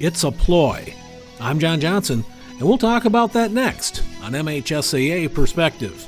It's a ploy. I'm John Johnson, and we'll talk about that next on MHSAA Perspective.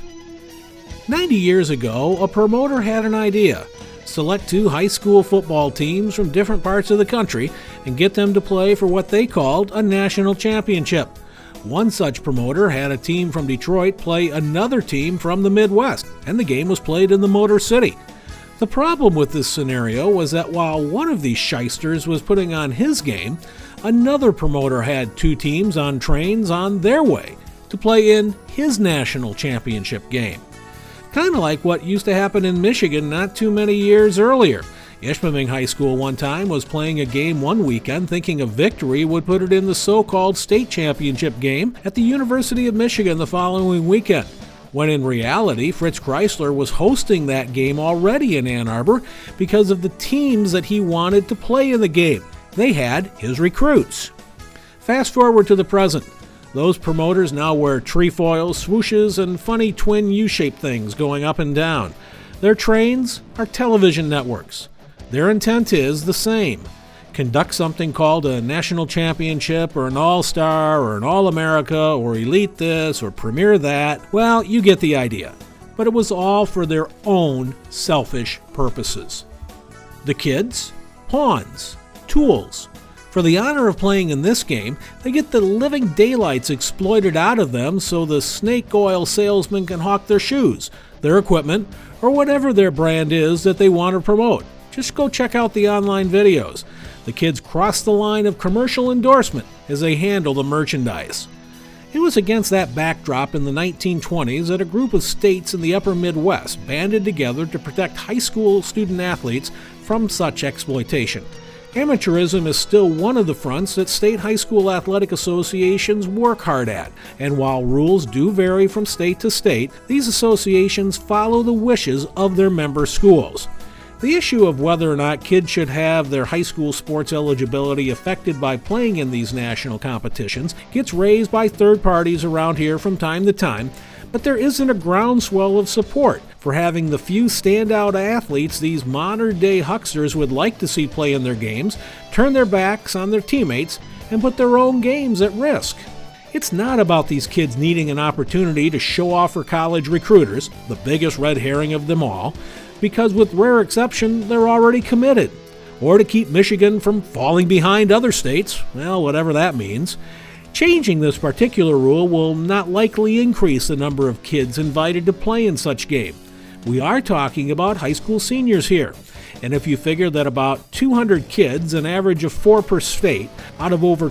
90 years ago, a promoter had an idea. Select 2 high school football teams from different parts of the country and get them to play for what they called a national championship. One such promoter had a team from Detroit play another team from the Midwest, and the game was played in the Motor City. The problem with this scenario was that while one of these shysters was putting on his game, another promoter had 2 teams on trains on their way to play in his national championship game. Kind of like what used to happen in Michigan not too many years earlier. Ishpeming High School one time was playing a game one weekend thinking a victory would put it in the so-called state championship game at the University of Michigan the following weekend, when in reality Fritz Chrysler was hosting that game already in Ann Arbor because of the teams that he wanted to play in the game. They had his recruits. Fast forward to the present. Those promoters now wear trefoils, swooshes, and funny twin U-shaped things going up and down. Their trains are television networks. Their intent is the same. Conduct something called a national championship or an all-star or an all-America or elite this or premier that. Well, you get the idea. But it was all for their own selfish purposes. The kids? Pawns. Tools. For the honor of playing in this game, they get the living daylights exploited out of them so the snake oil salesman can hawk their shoes, their equipment, or whatever their brand is that they want to promote. Just go check out the online videos. The kids cross the line of commercial endorsement as they handle the merchandise. It was against that backdrop in the 1920s that a group of states in the upper Midwest banded together to protect high school student athletes from such exploitation. Amateurism is still one of the fronts that state high school athletic associations work hard at, and while rules do vary from state to state, these associations follow the wishes of their member schools. The issue of whether or not kids should have their high school sports eligibility affected by playing in these national competitions gets raised by third parties around here from time to time, but there isn't a groundswell of support for having the few standout athletes these modern-day hucksters would like to see play in their games turn their backs on their teammates and put their own games at risk. It's not about these kids needing an opportunity to show off for college recruiters, the biggest red herring of them all, because with rare exception, they're already committed, or to keep Michigan from falling behind other states, well, whatever that means. Changing this particular rule will not likely increase the number of kids invited to play in such game. We are talking about high school seniors here, and if you figure that about 200 kids, an average of 4 per state, out of over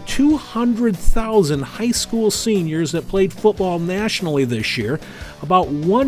200,000 high school seniors that played football nationally this year, about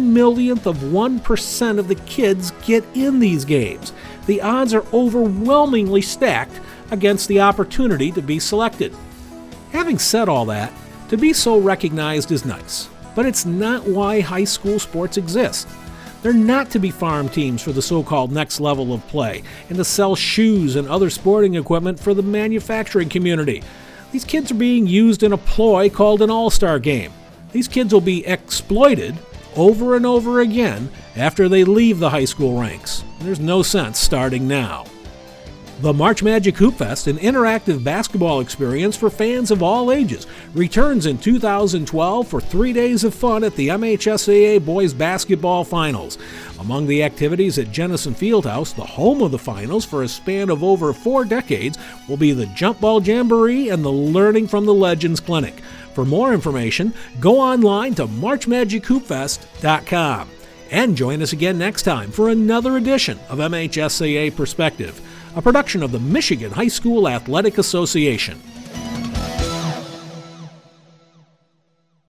1/1,000,000% of the kids get in these games. The odds are overwhelmingly stacked against the opportunity to be selected. Having said all that, to be so recognized is nice, but it's not why high school sports exist. They're not to be farm teams for the so-called next level of play and to sell shoes and other sporting equipment for the manufacturing community. These kids are being used in a ploy called an all-star game. These kids will be exploited over and over again after they leave the high school ranks. There's no sense starting now. The March Magic Hoop Fest, an interactive basketball experience for fans of all ages, returns in 2012 for 3 days of fun at the MHSAA Boys Basketball Finals. Among the activities at Jennison Fieldhouse, the home of the finals for a span of over 4 decades, will be the Jump Ball Jamboree and the Learning from the Legends Clinic. For more information, go online to marchmagichoopfest.com. And join us again next time for another edition of MHSAA Perspective, a production of the Michigan High School Athletic Association.